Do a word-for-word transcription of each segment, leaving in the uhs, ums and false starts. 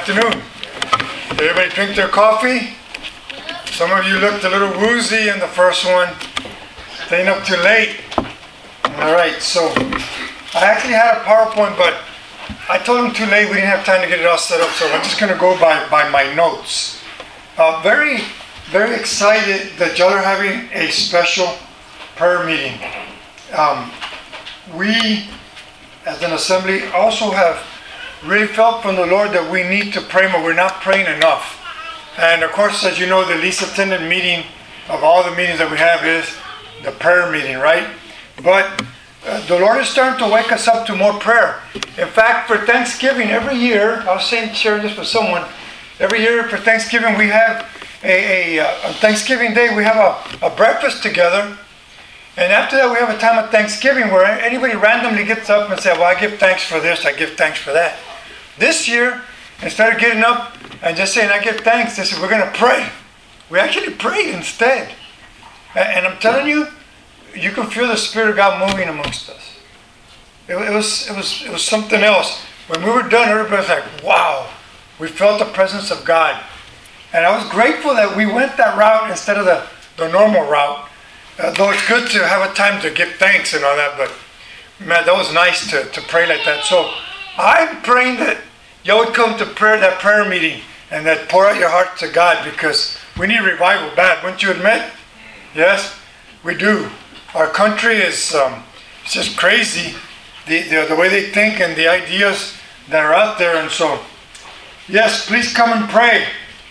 afternoon. Did everybody drink their coffee? Some of you looked a little woozy in the first one. Staying up too late. Alright, so I actually had a PowerPoint, but I told them too late. We didn't have time to get it all set up, so I'm just going to go by, by my notes. Uh, very, very excited that y'all are having a special prayer meeting. Um, we, as an assembly, also have really felt from the Lord that we need to pray more. We're not praying enough. And of course, as you know, the least attended meeting of all the meetings that we have is the prayer meeting, right? But uh, the Lord is starting to wake us up to more prayer. In fact, for Thanksgiving, every year, I was saying, sharing this with someone, every year for Thanksgiving, we have a, a, a Thanksgiving Day, we have a, a breakfast together. And after that, we have a time of Thanksgiving where anybody randomly gets up and says, well, I give thanks for this, I give thanks for that. This year, instead of getting up and just saying, I give thanks, they said, we're going to pray. We actually prayed instead. And I'm telling you, you can feel the Spirit of God moving amongst us. It, it was it was, it was something else. When we were done, everybody was like, wow, we felt the presence of God. And I was grateful that we went that route instead of the, the normal route. Uh, though it's good to have a time to give thanks and all that, but man, that was nice to, to pray like that. So I'm praying that y'all would come to prayer, that prayer meeting, and that pour out your heart to God, because we need revival bad. Wouldn't you admit? Yes, we do. Our country is um, it's just crazy, the, the the way they think and the ideas that are out there. And so, yes, please come and pray.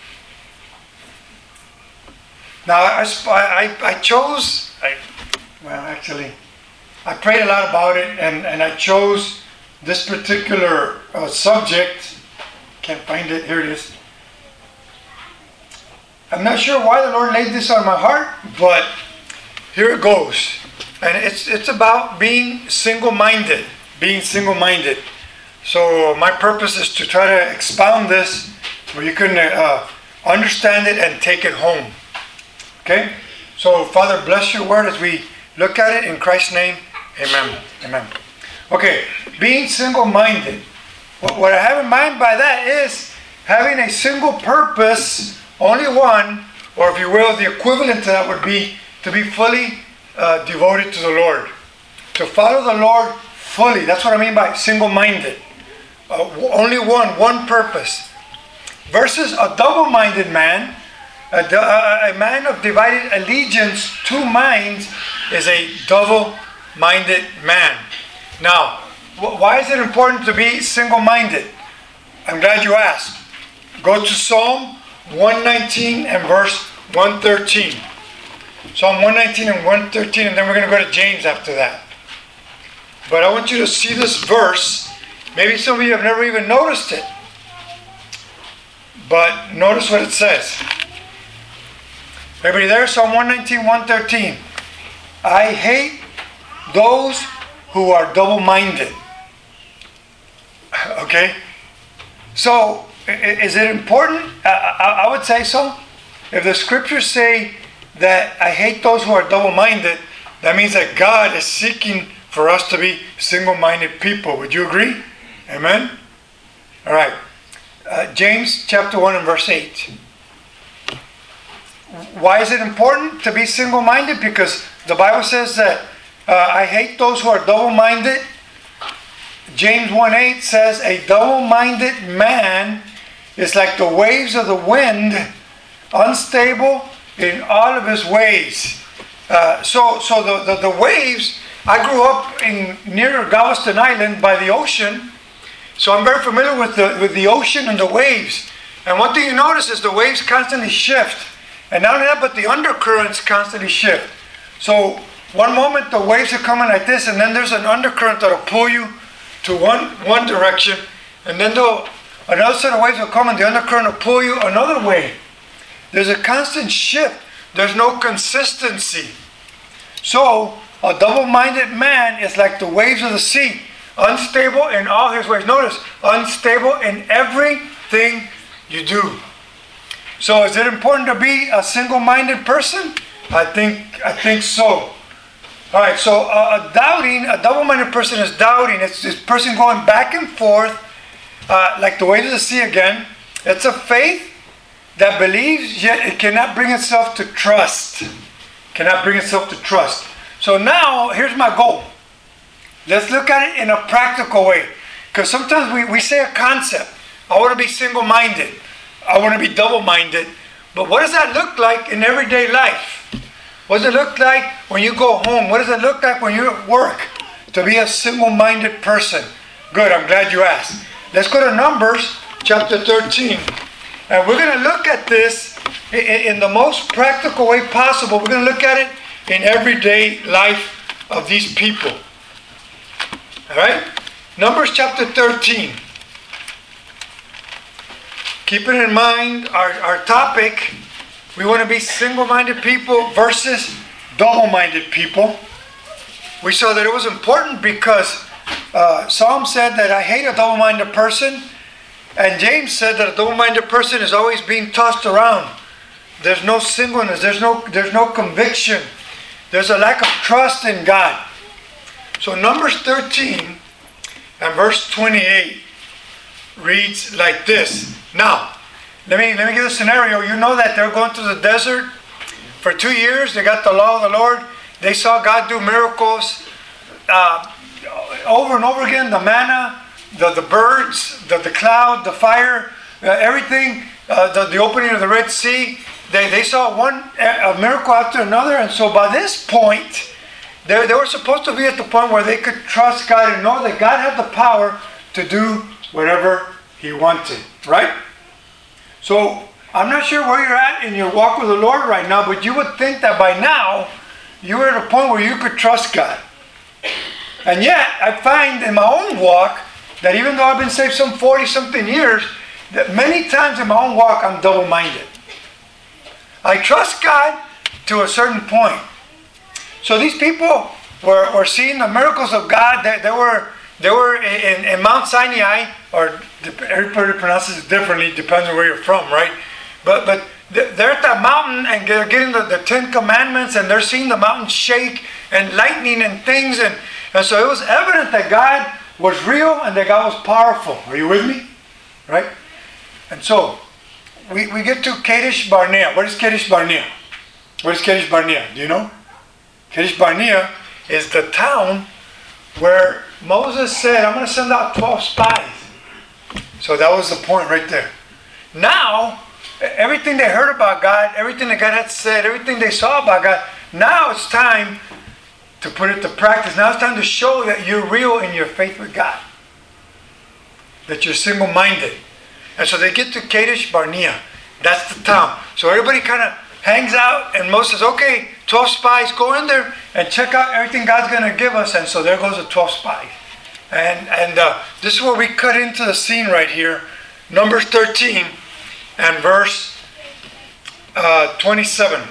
Now, I, I, I chose, I, well, actually, I prayed a lot about it, and, and I chose this particular uh, subject. Can't find it. Here it is. I'm not sure why the Lord laid this on my heart, but here it goes. And it's it's about being single-minded, being single-minded. So my purpose is to try to expound this where you can uh, understand it and take it home. Okay? So, Father, bless your word as we look at it in Christ's name. Amen. Amen. Okay, being single-minded. What, what I have in mind by that is having a single purpose, only one, or if you will, the equivalent to that would be to be fully uh, devoted to the Lord. To follow the Lord fully. That's what I mean by single-minded. Uh, only one, one purpose. Versus a double-minded man. A, a, a man of divided allegiance, two minds, is a double-minded man. Now, wh- why is it important to be single-minded? I'm glad you asked. Go to Psalm one nineteen and verse one thirteen. Psalm one nineteen and one thirteen, and then we're going to go to James after that. But I want you to see this verse. Maybe some of you have never even noticed it. But notice what it says. Everybody there? Psalm one nineteen, one thirteen. I hate those who are double-minded. Okay? So, is it important? I, I would say so. If the scriptures say that I hate those who are double-minded, that means that God is seeking for us to be single-minded people. Would you agree? Amen? All right. Uh, James chapter one and verse eight. Why is it important to be single-minded? Because the Bible says that uh, I hate those who are double-minded. James one eight says a double-minded man is like the waves of the wind, unstable in all of his ways. Uh, so so the, the, the waves, I grew up in near Galveston Island by the ocean, so I'm very familiar with the, with the ocean and the waves. And one thing you notice is the waves constantly shift. And not only that, but the undercurrents constantly shift. So one moment the waves are coming like this, and then there's an undercurrent that'll pull you to one, one direction, and then another set of waves will come and the undercurrent will pull you another way. There's a constant shift. There's no consistency. So a double-minded man is like the waves of the sea, unstable in all his ways. Notice, unstable in everything you do. So is it important to be a single-minded person? I think I think so. All right, so a, a doubting, a double-minded person is doubting. It's this person going back and forth, uh, like the waves of the sea again. It's a faith that believes, yet it cannot bring itself to trust. Cannot bring itself to trust. So now, here's my goal. Let's look at it in a practical way. Because sometimes we, we say a concept. I want to be single-minded. I want to be double-minded. But what does that look like in everyday life? What does it look like when you go home? What does it look like when you're at work to be a single-minded person? Good, I'm glad you asked. Let's go to Numbers chapter thirteen. And we're going to look at this in, in the most practical way possible. We're going to look at it in everyday life of these people. All right? Numbers chapter thirteen. Keeping in mind our, our topic, we want to be single-minded people versus double-minded people. We saw that it was important because uh, Psalm said that I hate a double-minded person, and James said that a double-minded person is always being tossed around. There's no singleness, there's no, there's no conviction, there's a lack of trust in God. So Numbers thirteen and verse twenty-eight reads like this. Now, let me let me give a scenario. You know that they're going through the desert for two years. They got the law of the Lord. They saw God do miracles uh, over and over again. The manna, the, the birds, the, the cloud, the fire, uh, everything, uh, the, the opening of the Red Sea. They, they saw one a miracle after another. And so by this point, they, they were supposed to be at the point where they could trust God and know that God had the power to do whatever He wanted. Right? So, I'm not sure where you're at in your walk with the Lord right now, but you would think that by now, you were at a point where you could trust God. And yet, I find in my own walk, that even though I've been saved some forty-something years, that many times in my own walk, I'm double-minded. I trust God to a certain point. So these people were, were seeing the miracles of God. They, they were... They were in, in Mount Sinai, or everybody pronounces it differently, depends on where you're from, right? But but they're at that mountain and they're getting the, the Ten Commandments and they're seeing the mountain shake and lightning and things. And, and so it was evident that God was real and that God was powerful. Are you with me? Right? And so we, we get to Kadesh Barnea. What is Kadesh Barnea? What is Kadesh Barnea? Do you know? Kadesh Barnea is the town where Moses said, I'm going to send out twelve spies. So that was the point right there. Now, everything they heard about God, everything that God had said, everything they saw about God, now it's time to put it to practice. Now it's time to show that you're real in your faith with God. That you're single-minded. And so they get to Kadesh Barnea. That's the town. So everybody kind of hangs out, and Moses says, okay, twelve spies, go in there and check out everything God's going to give us. And so there goes the twelve spies. And and uh, this is where we cut into the scene right here. Numbers thirteen and verse uh, twenty-seven.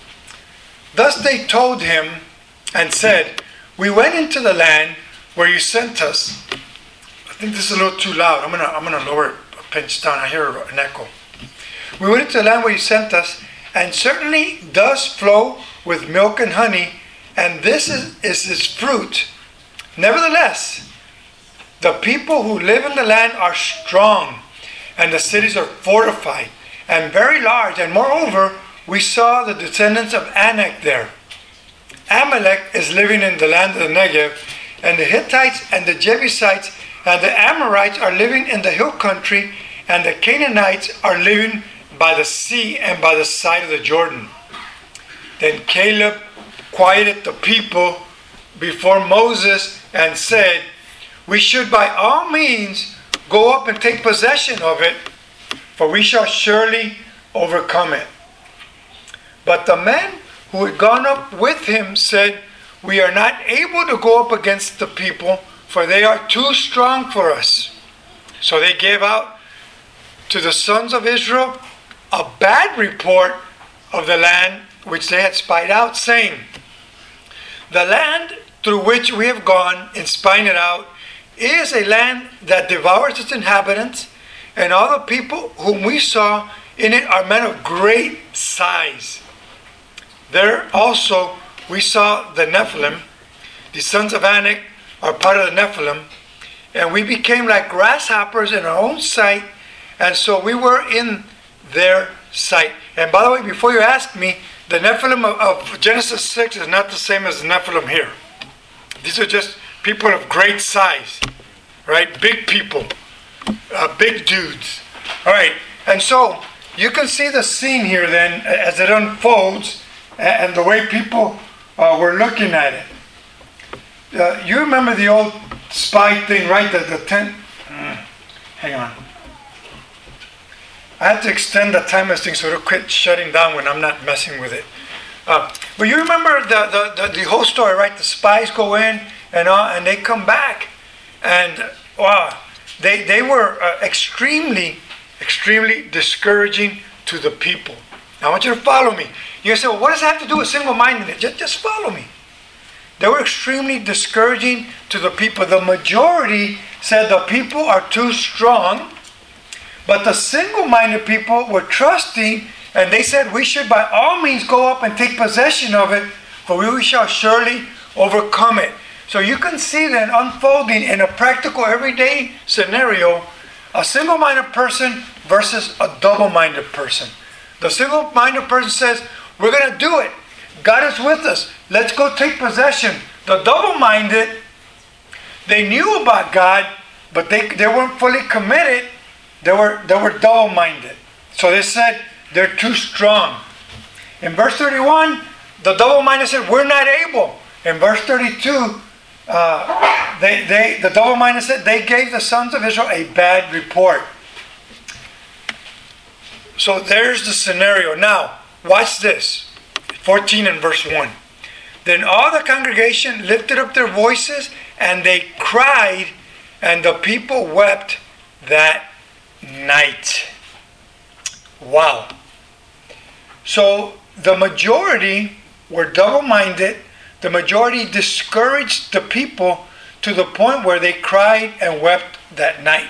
Thus they told him and said, we went into the land where you sent us. I think this is a little too loud. I'm going to I'm gonna lower it a pinch down. I hear an echo. We went into the land where you sent us, and certainly does flow with milk and honey, and this is, is its fruit. Nevertheless, the people who live in the land are strong, and the cities are fortified, and very large. And moreover, we saw the descendants of Anak there. Amalek is living in the land of the Negev, and the Hittites and the Jebusites and the Amorites are living in the hill country, and the Canaanites are living by the sea and by the side of the Jordan. Then Caleb quieted the people before Moses and said, we should by all means go up and take possession of it, for we shall surely overcome it. But the men who had gone up with him said, we are not able to go up against the people, for they are too strong for us. So they gave out to the sons of Israel a bad report of the land which they had spied out, saying, the land through which we have gone in spying it out is a land that devours its inhabitants, and all the people whom we saw in it are men of great size. There also we saw the Nephilim. The sons of Anak are part of the Nephilim, and we became like grasshoppers in our own sight, And so we were in their sight. And by the way, before you ask me, the Nephilim of, of Genesis six is not the same as the Nephilim here. These are just people of great size, right? Big people, uh, big dudes. All right, and so you can see the scene here then as it unfolds and the way people uh, were looking at it. Uh, you remember the old spy thing, right? The, the tent. Mm, hang on. I have to extend the timer thing so it'll quit shutting down when I'm not messing with it. Uh, but you remember the, the, the, the whole story, right? The spies go in and uh, and they come back. And wow, they, they were uh, extremely, extremely discouraging to the people. Now I want you to follow me. You say, well, what does that have to do with single-mindedness? Just, just follow me. They were extremely discouraging to the people. The majority said the people are too strong. But the single-minded people were trusting, and they said we should by all means go up and take possession of it, for we shall surely overcome it. So you can see then unfolding in a practical everyday scenario, a single-minded person versus a double-minded person. The single-minded person says, we're going to do it. God is with us. Let's go take possession. The double-minded, they knew about God, but they, they weren't fully committed. They were they were double-minded. So they said they're too strong. In verse thirty-one, the double-minded said, we're not able. In verse thirty-two, uh, they, they the double-minded said they gave the sons of Israel a bad report. So there's the scenario. Now, watch this. fourteen and verse one. Then all the congregation lifted up their voices and they cried, and the people wept that night. Wow. So the majority were double-minded. The majority discouraged the people to the point where they cried and wept that night.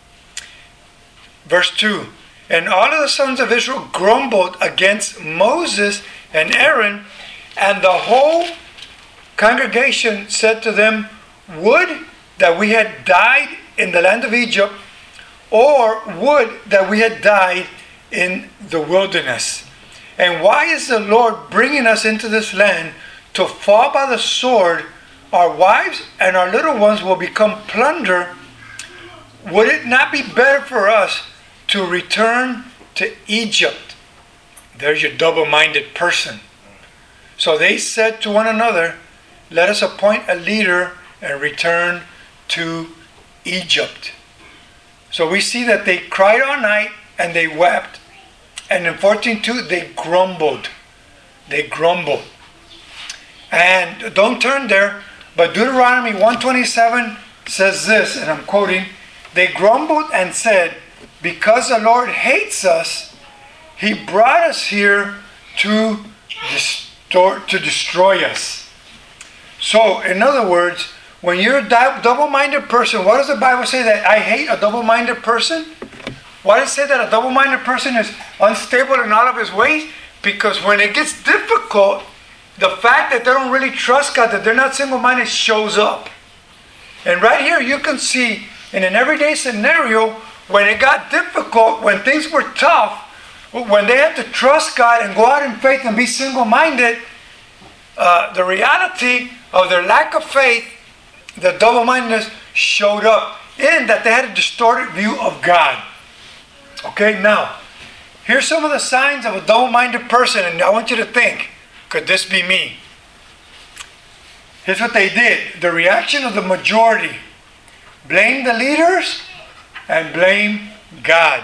Verse two. And all of the sons of Israel grumbled against Moses and Aaron, and the whole congregation said to them, would that we had died in the land of Egypt, or would that we had died in the wilderness. And why is the Lord bringing us into this land to fall by the sword? Our wives and our little ones will become plunder. Would it not be better for us to return to Egypt? There's your double-minded person. So they said to one another, let us appoint a leader and return to Egypt. So we see that they cried all night and they wept. And in fourteen two, they grumbled. They grumbled. And don't turn there, but Deuteronomy one twenty-seven says this, and I'm quoting, they grumbled and said, because the Lord hates us, He brought us here to distort, to destroy us. So, in other words, when you're a double-minded person, what does the Bible say that I hate a double-minded person? Why does it say that a double-minded person is unstable in all of his ways? Because when it gets difficult, the fact that they don't really trust God, that they're not single-minded, shows up. And right here you can see in an everyday scenario, when it got difficult, when things were tough, when they had to trust God and go out in faith and be single-minded, uh, the reality of their lack of faith, the double-mindedness, showed up in that they had a distorted view of God. Okay, now, here's some of the signs of a double-minded person, and I want you to think, could this be me? Here's what they did. The reaction of the majority: blame the leaders and blame God.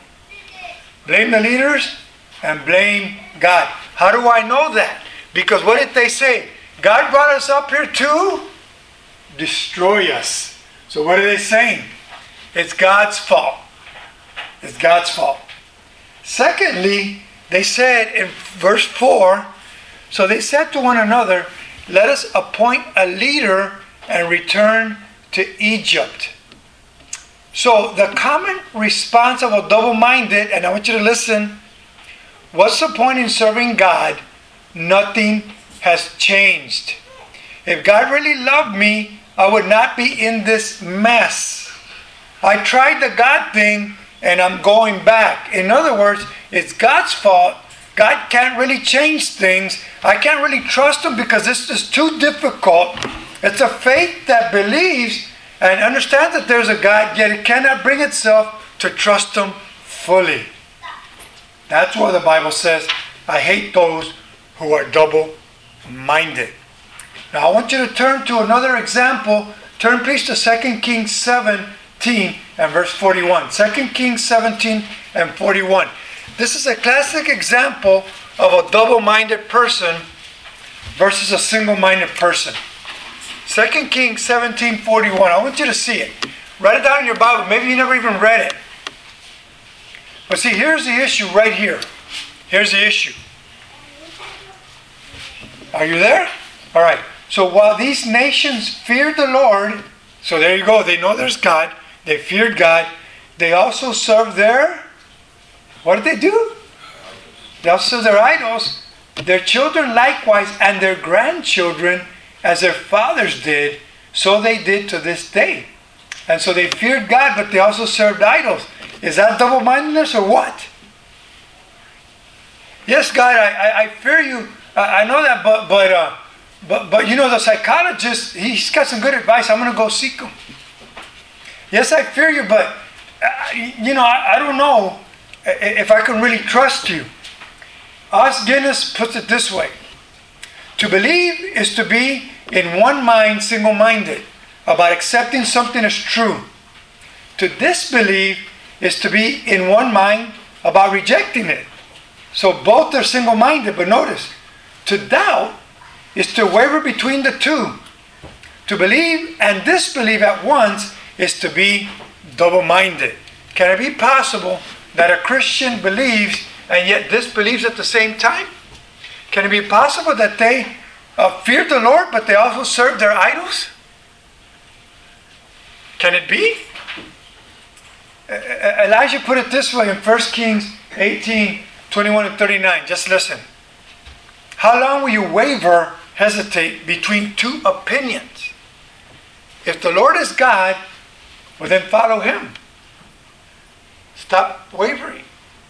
Blame the leaders and blame God. How do I know that? Because what did they say? God brought us up here to destroy us. So what are they saying? It's God's fault. It's God's fault. Secondly, they said in verse four, so they said to one another, let us appoint a leader and return to Egypt. So the common response of a double-minded, and I want you to listen, what's the point in serving God? Nothing has changed. If God really loved me, I would not be in this mess. I tried the God thing and I'm going back. In other words, it's God's fault. God can't really change things. I can't really trust Him because this is too difficult. It's a faith that believes and understands that there's a God, yet it cannot bring itself to trust Him fully. That's why the Bible says, I hate those who are double-minded. Now I want you to turn to another example. Turn please to Second Kings seventeen and verse forty-one. Second Kings seventeen and forty-one. This is a classic example of a double-minded person versus a single-minded person. Second Kings seventeen forty-one. I want you to see it. Write it down in your Bible. Maybe you never even read it. But see, here's the issue right here. Here's the issue. Are you there? All right. So while these nations feared the Lord, so there you go. They know there's God. They feared God. They also served their, what did they do? They also served their idols. Their children likewise, and their grandchildren, as their fathers did, so they did to this day. And so they feared God, but they also served idols. Is that double-mindedness or what? Yes, God, I, I, I fear you. I, I know that, but but uh, but but you know, the psychologist, he's got some good advice. I'm going to go seek him. Yes, I fear you, but uh, you know, I, I don't know if I can really trust you. Os Guinness puts it this way: to believe is to be in one mind, single-minded, about accepting something as true. To disbelieve is to be in one mind about rejecting it. So both are single-minded, but notice, to doubt is to waver between the two. To believe and disbelieve at once is to be double-minded. Can it be possible that a Christian believes and yet disbelieves at the same time? Can it be possible that they uh, fear the Lord, but they also serve their idols? Can it be? Elijah put it this way in First Kings eighteen, twenty-one and thirty-nine. Just listen. How long will you waver, hesitate between two opinions? If the Lord is God, well then follow Him. Stop wavering.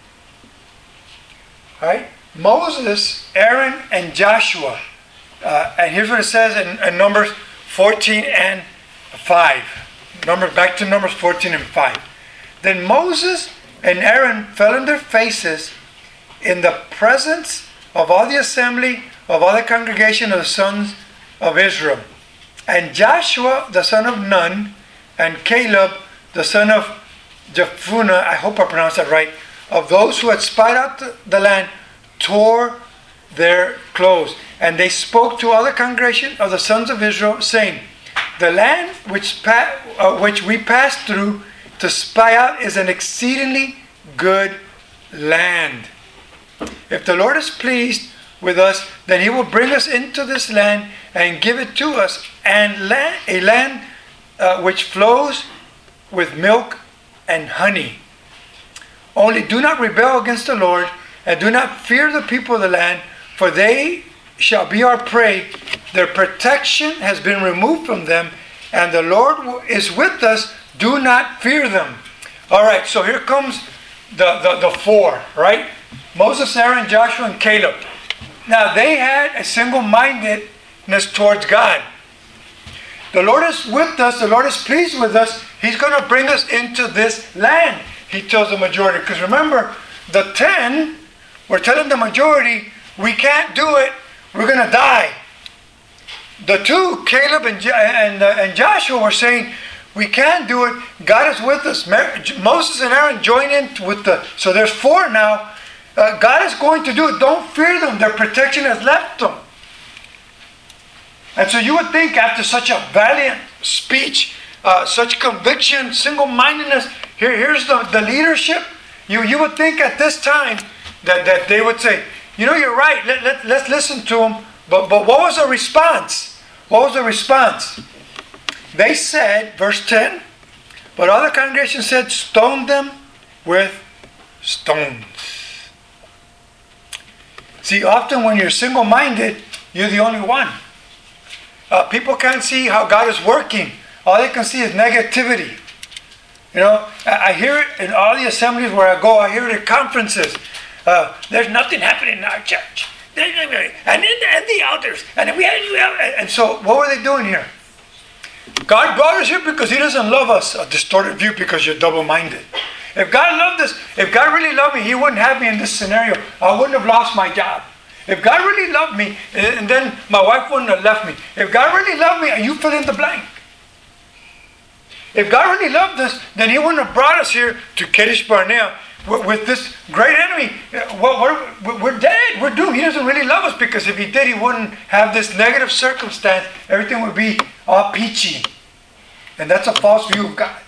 Right? Moses, Aaron, and Joshua. Uh, and here's what it says in, in Numbers fourteen and five. Number, back to Numbers fourteen and five. Then Moses and Aaron fell on their faces in the presence of all the assembly of all the congregation of the sons of Israel. And Joshua the son of Nun and Caleb the son of Jephunneh, I hope I pronounced that right, of those who had spied out the, the land, tore their clothes. And they spoke to all the congregation of the sons of Israel, saying, the land which, pa- uh, which we passed through to spy out is an exceedingly good land. If the Lord is pleased with us, then He will bring us into this land and give it to us, and land, a land uh, which flows with milk and honey. Only do not rebel against the Lord, and do not fear the people of the land, for they shall be our prey. Their protection has been removed from them, and the Lord is with us. Do not fear them. All right, so here comes the, the, the four, right? Moses, Aaron, Joshua, and Caleb. Now, they had a single-mindedness towards God. The Lord is with us. The Lord is pleased with us. He's going to bring us into this land, He tells the majority. Because remember, the ten were telling the majority, we can't do it. We're going to die. The two, Caleb and, and, uh, and Joshua, were saying, we can't do it. God is with us. Moses and Aaron join in with the... So there's four now. Uh, God is going to do it. Don't fear them. Their protection has left them. And so you would think after such a valiant speech, uh, such conviction, single-mindedness, here, here's the, the leadership. You, you would think at this time that, that they would say, you know, you're right. Let, let, let's listen to them. But, but what was the response? What was the response? They said, verse ten, but all the congregation said, stone them with stones. See, often when you're single-minded, you're the only one. Uh, people can't see how God is working. All they can see is negativity. You know, I, I hear it in all the assemblies where I go. I hear it at conferences. Uh, there's nothing happening in our church. And then and the elders. And we had, and so what were they doing here? God brought us here because He doesn't love us. A distorted view because you're double-minded. If God loved us, if God really loved me, He wouldn't have me in this scenario. I wouldn't have lost my job. If God really loved me, and then my wife wouldn't have left me. If God really loved me, you fill in the blank. If God really loved us, then He wouldn't have brought us here to Kadesh Barnea with this great enemy. Well, we're, we're dead. We're doomed. He doesn't really love us, because if He did, He wouldn't have this negative circumstance. Everything would be all peachy. And that's a false view of God.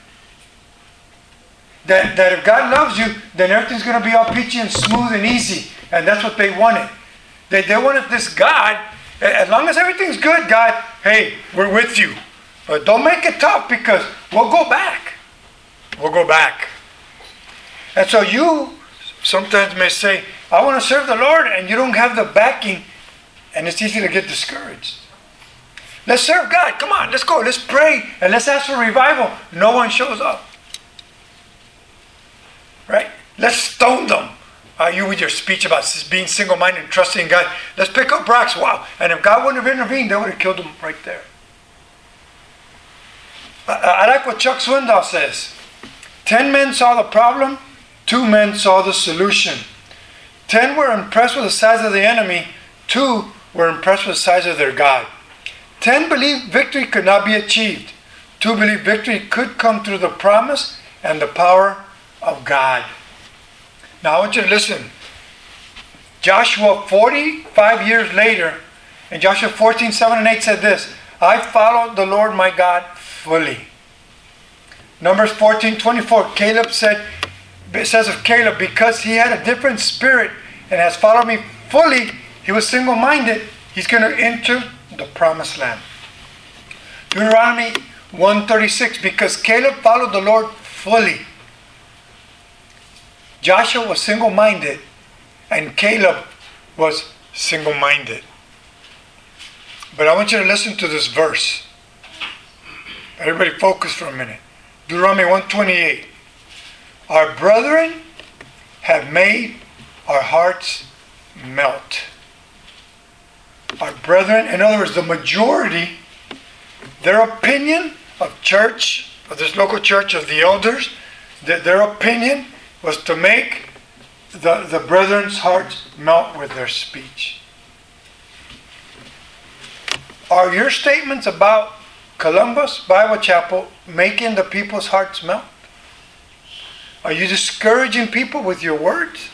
That, that if God loves you, then everything's going to be all peachy and smooth and easy. And that's what they wanted. They, they wanted this God, as long as everything's good, God, hey, we're with you. But don't make it tough, because we'll go back. We'll go back. And so you sometimes may say, I want to serve the Lord, and you don't have the backing, and it's easy to get discouraged. Let's serve God. Come on, let's go. Let's pray, and let's ask for revival. No one shows up. Right? Let's stone them. Uh, you with your speech about being single-minded and trusting in God. Let's pick up rocks. Wow. And if God wouldn't have intervened, they would have killed them right there. I, I like what Chuck Swindoll says. Ten men saw the problem. Two men saw the solution. Ten were impressed with the size of the enemy. Two were impressed with the size of their God. Ten believed victory could not be achieved. Two believed victory could come through the promise and the power of God. Now I want you to listen. Joshua forty-five years later, in Joshua fourteen, seven and eight said this, I followed the Lord my God fully. Numbers fourteen, twenty-four, Caleb said, it says of Caleb, because he had a different spirit and has followed me fully, he was single-minded, he's going to enter the promised land. Deuteronomy one thirty-six, because Caleb followed the Lord fully. Joshua was single-minded and Caleb was single-minded. But I want you to listen to this verse. Everybody focus for a minute. Deuteronomy one twenty-eight. Our brethren have made our hearts melt. Our brethren, in other words, the majority, their opinion of church, of this local church, of the elders, their, their opinion was to make the, the brethren's hearts melt with their speech. Are your statements about Columbus Bible Chapel making the people's hearts melt? Are you discouraging people with your words?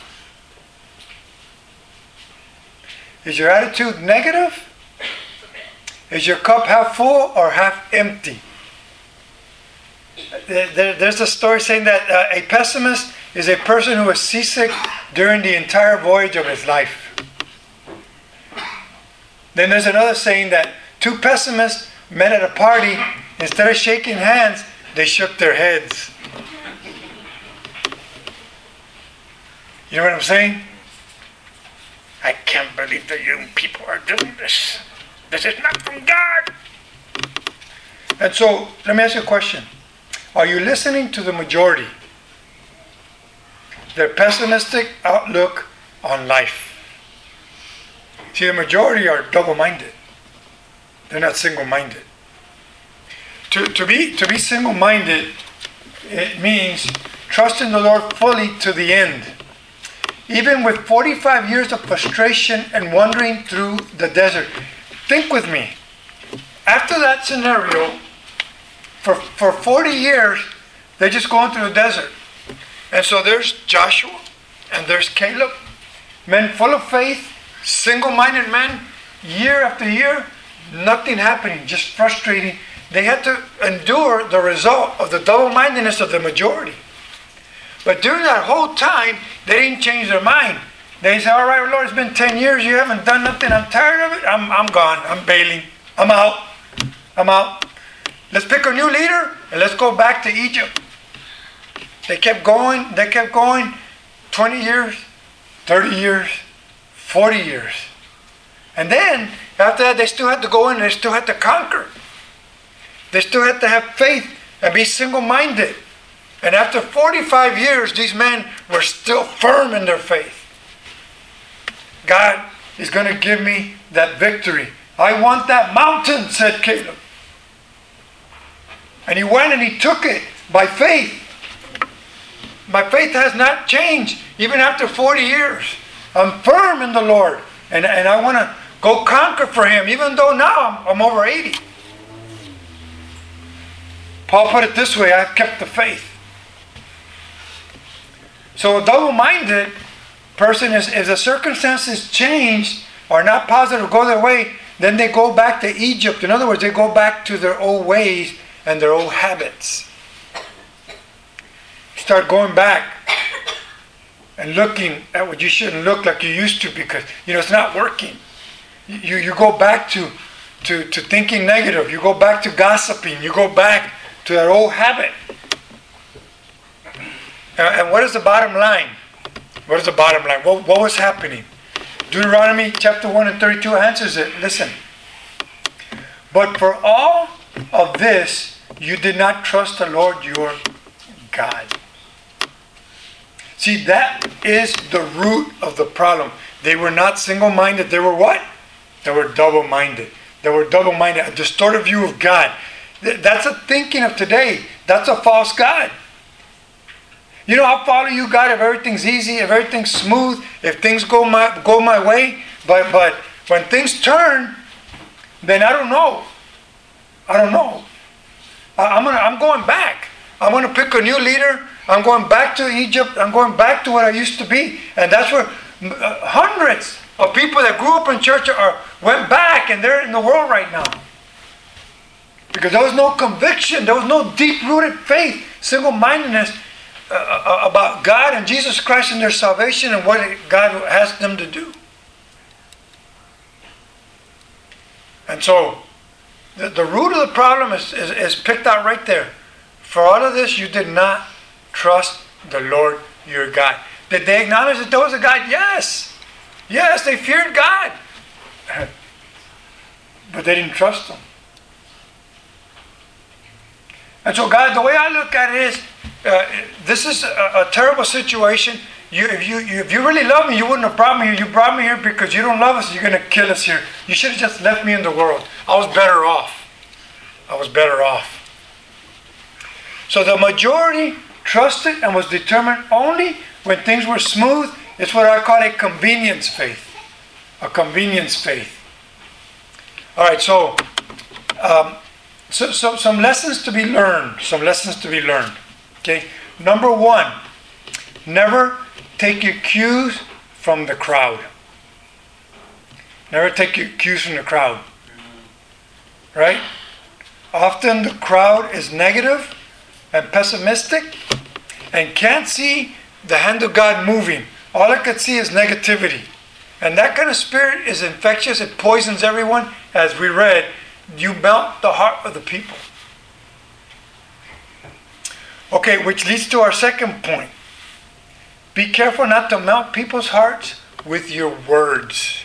Is your attitude negative? Is your cup half full or half empty? There, there's a story saying that uh, a pessimist is a person who is seasick during the entire voyage of his life. Then there's another saying that two pessimists met at a party. Instead of shaking hands, they shook their heads. You know what I'm saying? I can't believe that young people are doing this. This is not from God. And so, let me ask you a question. Are you listening to the majority? Their pessimistic outlook on life. See, the majority are double-minded. They're not single-minded. To, to be, to be single-minded, it means trusting the Lord fully to the end. Even with forty-five years of frustration and wandering through the desert. Think with me. After that scenario, for, for forty years, they're just going through the desert. And so there's Joshua and there's Caleb. Men full of faith, single-minded men, year after year, nothing happening, just frustrating. They had to endure the result of the double-mindedness of the majority. But during that whole time, they didn't change their mind. They said, all right, Lord, it's been ten years. You haven't done nothing. I'm tired of it. I'm, I'm gone. I'm bailing. I'm out. I'm out. Let's pick a new leader and let's go back to Egypt. They kept going. They kept going. twenty years, thirty years, forty years. And then, after that, they still had to go in and they still had to conquer. They still had to have faith and be single-minded. And after forty-five years, these men were still firm in their faith. God is going to give me that victory. I want that mountain, said Caleb. And he went and he took it by faith. My faith has not changed even after forty years. I'm firm in the Lord. And, and I want to go conquer for Him, even though now I'm, I'm over eighty. Paul put it this way, I've kept the faith. So a double-minded person is, if the circumstances change or not positive, go their way, then they go back to Egypt. In other words, they go back to their old ways and their old habits. Start going back and looking at what you shouldn't look like you used to, because you know it's not working. You you go back to to, to thinking negative. You go back to gossiping. You go back to that old habit. And, and what is the bottom line? What is the bottom line? What, what was happening? Deuteronomy chapter one and thirty-two answers it. Listen. But for all of this, you did not trust the Lord your God. See, that is the root of the problem. They were not single-minded. They were what? They were double-minded. They were double-minded. A distorted view of God. That's a thinking of today. That's a false God. You know, I'll follow you, God, if everything's easy, if everything's smooth, if things go my go my way. But but when things turn, then I don't know. I don't know. I, I'm gonna I'm going back. I'm gonna pick a new leader. I'm going back to Egypt. I'm going back to what I used to be. And that's where uh, hundreds of people that grew up in church are went back, and they're in the world right now. Because there was no conviction. There was no deep-rooted faith, single-mindedness uh, about God and Jesus Christ and their salvation and what God asked them to do. And so, the, the root of the problem is, is, is picked out right there. For all of this, you did not trust the Lord your God. Did they acknowledge that there was a God? Yes. Yes, they feared God. But they didn't trust Him. And so, God, the way I look at it is, uh, this is a, a terrible situation. You, if you, you, if you really love me, you wouldn't have brought me here. You brought me here because you don't love us. You're going to kill us here. You should have just left me in the world. I was better off. I was better off. So the majority trusted and was determined only when things were smooth. It's what I call a convenience faith. A convenience faith. All right, so, um, so, so some lessons to be learned. Some lessons to be learned. Okay. Number one, never take your cues from the crowd. Never take your cues from the crowd. Right? Often the crowd is negative and pessimistic and can't see the hand of God moving. All I can see is negativity. And that kind of spirit is infectious. It poisons everyone. As we read, you melt the heart of the people. Okay, which leads to our second point. Be careful not to melt people's hearts with your words.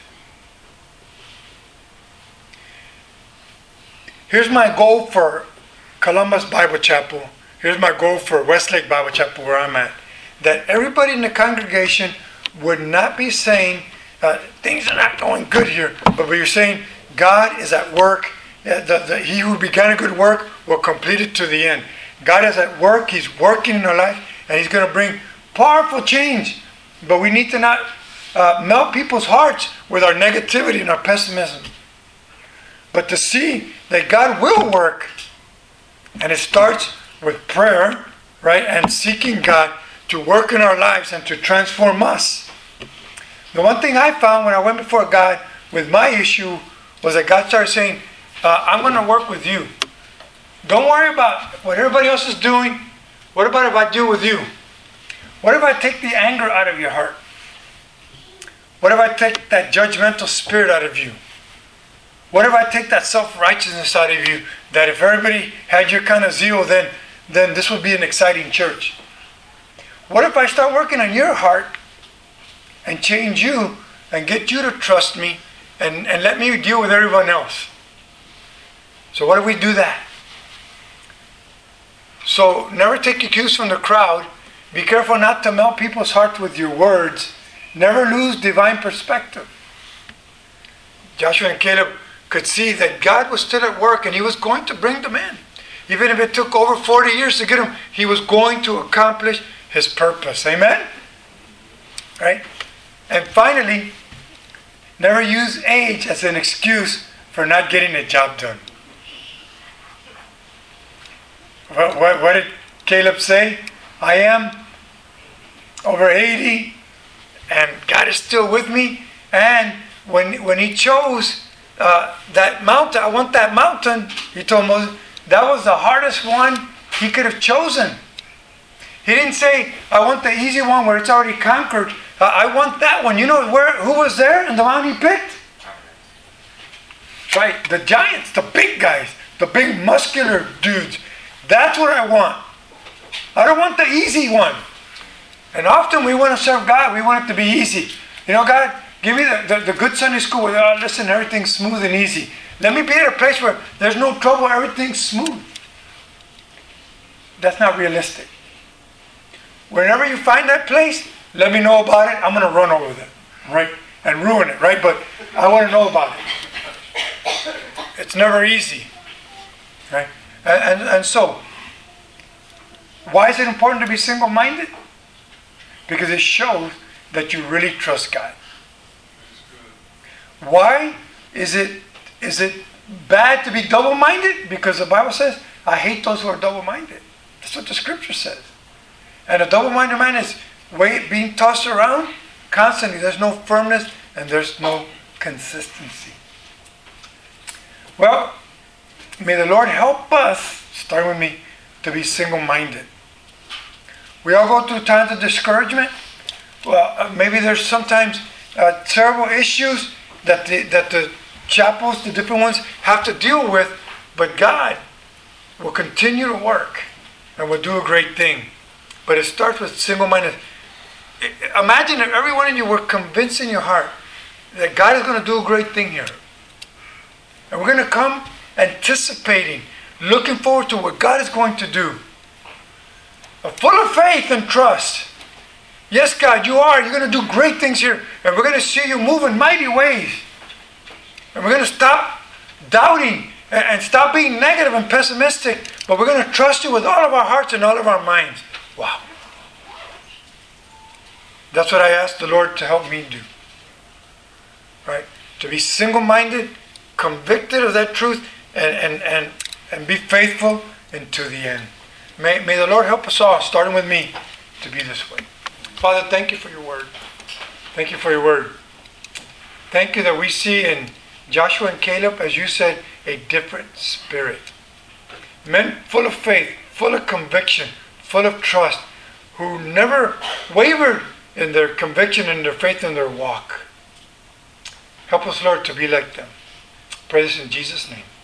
Here's my goal for Columbus Bible Chapel. Here's my goal for Westlake Bible Chapel, where I'm at. That everybody in the congregation would not be saying, uh, things are not going good here, but we're saying, God is at work. Uh, the, the, he who began a good work will complete it to the end. God is at work. He's working in our life, and He's going to bring powerful change. But we need to not uh, melt people's hearts with our negativity and our pessimism. But to see that God will work, and it starts with prayer, right, and seeking God to work in our lives and to transform us. The one thing I found when I went before God with my issue was that God started saying, uh, I'm going to work with you. Don't worry about what everybody else is doing. What about if I deal with you? What if I take the anger out of your heart? What if I take that judgmental spirit out of you? What if I take that self-righteousness out of you? That if everybody had your kind of zeal, then, then this would be an exciting church. What if I start working on your heart and change you and get you to trust me and, and let me deal with everyone else? So what if we do that? So never take your cues from the crowd. Be careful not to melt people's hearts with your words. Never lose divine perspective. Joshua and Caleb could see that God was still at work and he was going to bring them in. Even if it took over forty years to get them, he was going to accomplish his purpose. Amen? Right? And finally, never use age as an excuse for not getting the job done. What, what, what did Caleb say? I am over eighty and God is still with me. And when, when he chose uh, that mountain, I want that mountain, he told Moses, that was the hardest one he could have chosen. He didn't say, I want the easy one where it's already conquered. Uh, I want that one. You know where? Who was there in the mountain he picked? Right, the giants, the big guys, the big muscular dudes. That's what I want. I don't want the easy one. And often we want to serve God. We want it to be easy. You know, God, give me the, the, the good Sunday school where, oh, listen, everything's smooth and easy. Let me be at a place where there's no trouble, everything's smooth. That's not realistic. Whenever you find that place, let me know about it. I'm going to run over there, right? And ruin it, right? But I want to know about it. It's never easy, right? And, and, and so, why is it important to be single-minded? Because it shows that you really trust God. Why is it is it bad to be double-minded? Because the Bible says, I hate those who are double-minded. That's what the scripture says. And a double-minded man is weight being tossed around constantly. There's no firmness and there's no consistency. Well, may the Lord help us, start with me, to be single-minded. We all go through times of discouragement. Well, uh, maybe there's sometimes uh, terrible issues that the, that the chapels, the different ones, have to deal with, but God will continue to work and will do a great thing. But it starts with single-minded. Imagine if every one of you were convinced in your heart that God is going to do a great thing here. And we're going to come anticipating, looking forward to what God is going to do. Full of faith and trust. Yes, God, you are. You're going to do great things here. And we're going to see you move in mighty ways. And we're going to stop doubting and stop being negative and pessimistic. But we're going to trust you with all of our hearts and all of our minds. Wow. That's what I asked the Lord to help me do. Right? To be single-minded, convicted of that truth, and, and, and, and be faithful until the end. May, may the Lord help us all, starting with me, to be this way. Father, thank you for your word. Thank you for your word. Thank you that we see in Joshua and Caleb, as you said, a different spirit. Men full of faith, full of conviction, full of trust, who never wavered in their conviction and their faith in their walk. Help us, Lord, to be like them. Pray this in Jesus' name.